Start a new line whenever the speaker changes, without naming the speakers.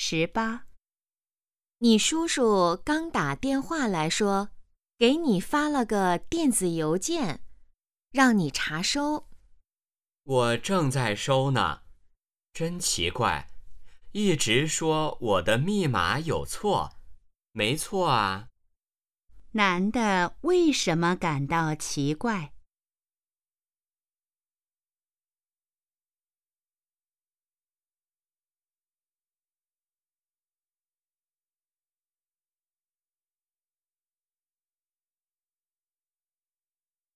18。
你叔叔刚打电话来说，给你发了个电子邮件，让你查收。
我正在收呢，真奇怪，一直说我的密码有错，没错啊。
男的为什么感到奇怪？